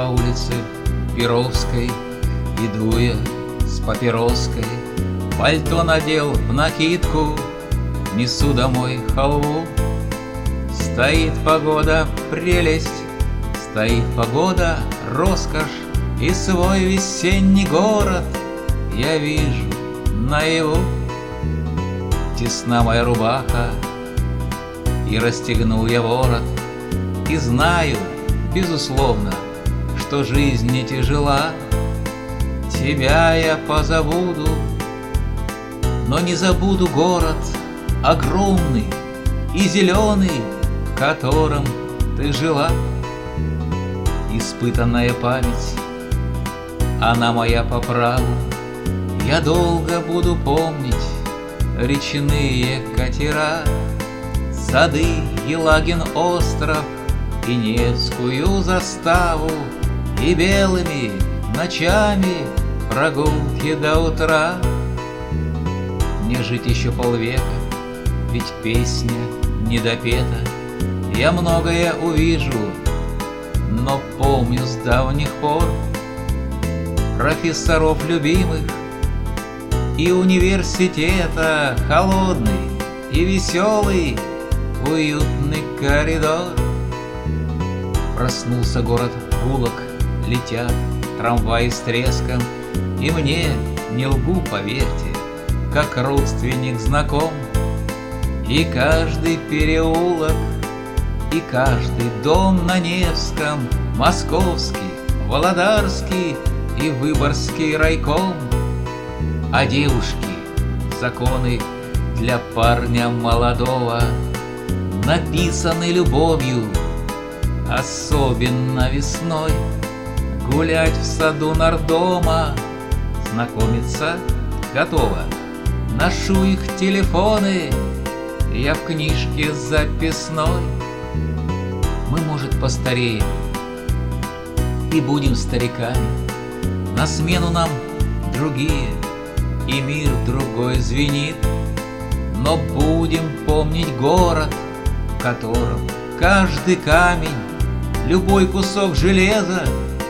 По улице Перовской иду я с папироской, пальто надел в накидку, несу домой халву. Стоит погода прелесть, стоит погода роскошь, и свой весенний город я вижу наяву. Тесна моя рубаха, и расстегнул я ворот, и знаю, безусловно, что жизнь не тяжела. Тебя я позабуду, но не забуду город огромный и зеленый, в котором ты жила. Испытанная память, она моя по праву, я долго буду помнить речные катера, сады, Елагин остров и Невскую заставу, и белыми ночами прогулки до утра. Мне жить еще полвека, ведь песня не допета. Я многое увижу, но помню с давних пор профессоров любимых и университета, холодный и веселый уютный коридор. Проснулся город гулок, летят трамваи с треском, и мне, не лгу, поверьте, как родственник знаком. И каждый переулок, и каждый дом на Невском, московский, володарский и выборгский райком. А девушки, законы для парня молодого написаны любовью, особенно весной. Гулять в саду нардома, знакомиться готово. Ношу их телефоны, я в книжке записной. Мы, может, постареем и будем стариками, на смену нам другие, и мир другой звенит. Но будем помнить город, в котором каждый камень, любой кусок железа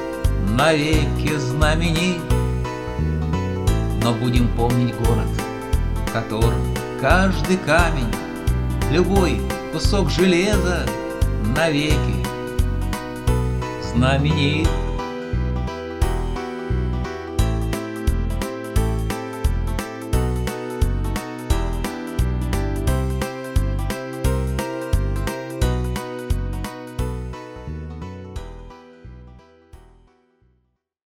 навеки знаменит. Но будем помнить город, в котором каждый камень, любой кусок железа навеки знаменит.